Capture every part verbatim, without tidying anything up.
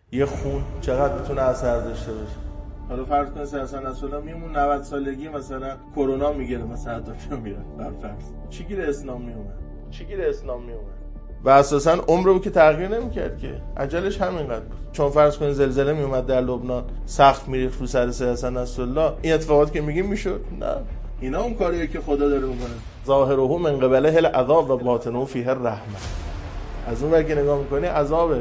یه خون چقدر میتونه اثر داشته باشه؟ حالا فرض کن سه حسن نصرالله میمون نود سالگی مثلا کرونا میگیره مثلا دکتر میره بر فرض چی گیر اسلام میومد؟ چی گیر اسلام میومد؟ و اساسا عمر رو که تغییر نمیکرد که اجلش همینقدر بود. چون فرض کن زلزله میومد در لبنان سخت میریخت رو سر سه حسن نصرالله این اتفاقات که میگیم میشد؟ نه. اینا اون کاریه که خدا داره میکنه. ظاهره من قبله العذاب و باطنه فیه الرحمه. از اون ور که نگاه میکنی عذابه،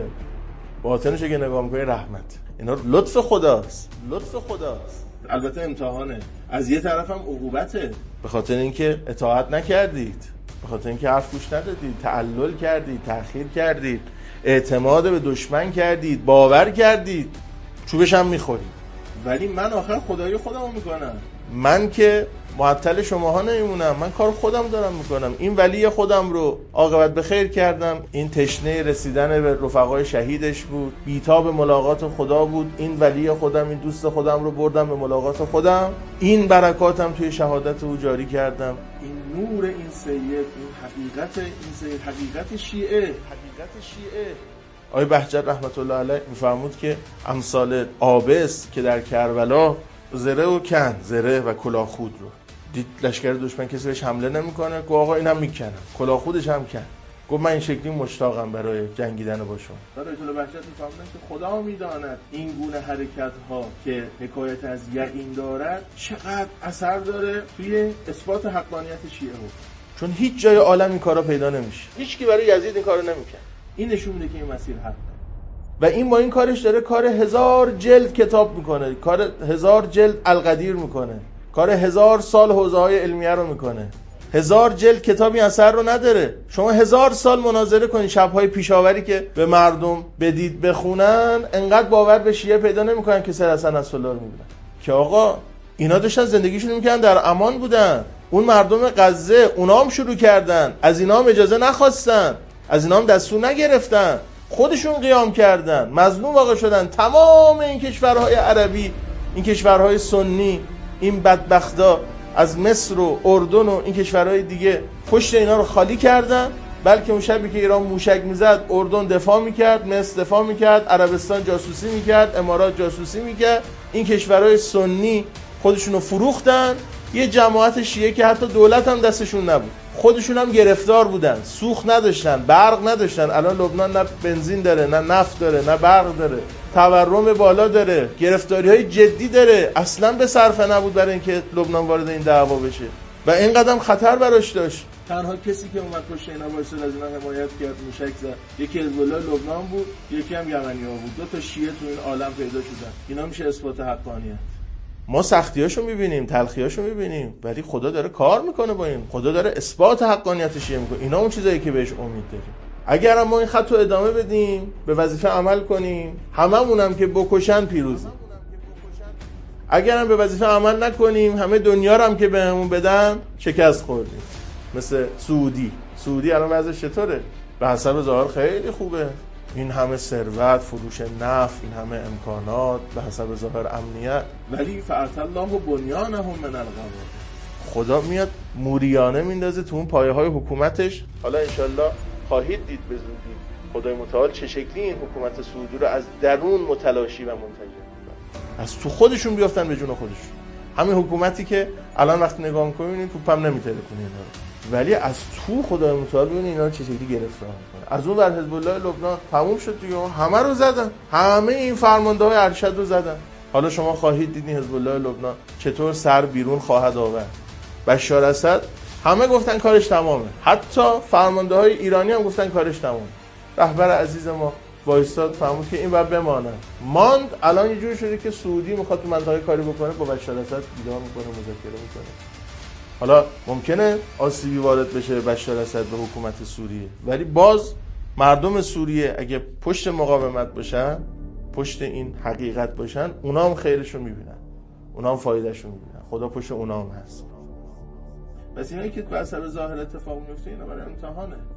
باطنش که نگاه میکنی رحمت. اینا لطف خداست، لطف خداست. البته امتحانه، از یه طرف هم عقوبته، به خاطر اینکه اطاعت نکردید، به خاطر اینکه حرف گوش ندادید، تعلل کردید، تأخیر کردید، اعتماد به دشمن کردید، باور کردید، چوبش هم میخورید. ولی من آخر خدای خودمو میکنم. من که معطل شماها نمیمونم، من کار خودم دارم میکنم. این ولی خودم رو عاقبت به خیر کردم، این تشنه رسیدن به رفقای شهیدش بود، بیتاب ملاقات خدا بود. این ولی خودم، این دوست خودم رو بردم به ملاقات خودم، این برکاتم توی شهادت او جاری کردم. این نور، این سید، این حقیقت، این سید، حقیقت شیعه، حقیقت شیعه. آقای بهجت رحمت الله علیه میفرمود که امثال عابس که در کربلا زره و کن، زره و کلاه خود رو دید لشکر دشمن کسی بهش حمله نمیکنه، گفت آقا اینم میکنه، کلاه خودش هم کن. گفت من این شکلی مشتاقم برای جنگیدن با شما. در آیت الله بهجت میفهمن که خدا میداند این گونه حرکت ها که حکایت از یقین دارد چقدر اثر داره توی اثبات حقانیت شیعه بود. چون هیچ جای عالم این کارا پیدا نمیشه، هیچ کی برای یزید این کارو نمیکنه. این نشون میده که این مسیر حقه و این با این کارش داره کار هزار جلد کتاب میکنه، کار هزار جلد القدیر میکنه، کار هزار سال حوزه های علمیه رو میکنه. هزار جلد کتابی اثر رو نداره. شما هزار سال مناظره کنید، شبهای پیشاوری که به مردم بدید بخونن، انقدر باور به شیعه پیدا نمیکنن که سر حسن نصرالله رو میبینن که آقا اینا داشتن زندگیشون میکنن، در امان بودن. اون مردم غزه اونا هم شروع کردن، از اینا هم اجازه نخواستن، از اینا هم دستور نگرفتن، خودشون قیام کردن، مظلوم واقع شدن. تمام این کشورهای عربی، این کشورهای سنی، این بدبختا از مصر و اردن و این کشورهای دیگه پشت اینا رو خالی کردن. بلکه اون شبی که ایران موشک میزد اردن دفاع میکرد، مصر دفاع میکرد، عربستان جاسوسی میکرد، امارات جاسوسی میکرد. این کشورهای سنی خودشونو فروختن. یه جماعت شیعه که حتی دولت هم دستشون نبود، خودشون هم گرفتار بودن، سوخت نداشتن، برق نداشتن. الان لبنان نه بنزین داره، نه نفت داره، نه برق داره، تورم بالا داره، گرفتاری های جدی داره. اصلا به صرفه نبود برای اینکه لبنان وارد این دعوا بشه و این قدم خطر براش داشت. تنها کسی که اومد پشت اینا وایساد، از اینا حمایت کرد، موشک زد، یکی حزب الله لبنان بود، یکی هم یمنی‌ها بود. دو تا شیعه تو این عالم پیدا شدن. اینا میشه اثبات حقانیت. ما سختیاشو میبینیم، تلخیاشو میبینیم، ولی خدا داره کار میکنه با این. خدا داره اثبات حقانیت شیعه میکنه. اینا اون چیزایی که بهش امید داریم. اگر ما این خط رو ادامه بدیم، به وظیفه عمل کنیم، هممونم که بکشن پیروزیم. اگر هم به وظیفه عمل نکنیم، همه دنیا رو هم که بهمون بدن شکست خوردیم. مثل سعودی. سعودی الان وضعش چطوره؟ به حسب ظاهر خیلی خوبه. این همه ثروت، فروش نفت، این همه امکانات، به حسب ظاهر امنیت. ولی فأتی الله بنیانهم من القواعد. خدا میاد موریانه میندازه تو اون پایه های حکومتش. حالا انشالله خواهید دید به زودی خدای متعال چه شکلی این حکومت سعودی رو از درون متلاشی و منفجر می‌کنه. از تو خودشون بیافتن به جون خودشون. همین حکومتی که الان وقتی نگاه می‌کنید توپم نمی‌تره کنه اینا رو. ولی از تو خدای متعال ببین اینا چه شکلی گرفتار می‌کنه. از اون ور حزب الله لبنان تموم شد دیگه، همه رو زدن. همه این فرمانده‌های ارشد رو زدن. حالا شما خواهید دید حزب الله لبنان چطور سر بیرون خواهد آورد. بشار اسد همه گفتن کارش تمامه، حتی فرمانده‌های ایرانی هم گفتن کارش تمامه. رهبر عزیز ما وایستاد فهمید که این باید بمانه. ماند الان یه جوری شده که سعودی میخواد تو منطقه کاری بکنه، با بشار اسد دیدار میکنه، مذاکره میکنه. حالا ممکنه آسیبی وارد بشه بشار اسد به حکومت سوریه، ولی باز مردم سوریه اگه پشت مقاومت باشن، پشت این حقیقت باشن، اونا هم خیرشو میبینن، اونا هم فایدهشو میبینن. خدا پشت اونا هم هست. بس اینایی که به اثر ظاهر اتفاق میفته اینا برای امتحانه.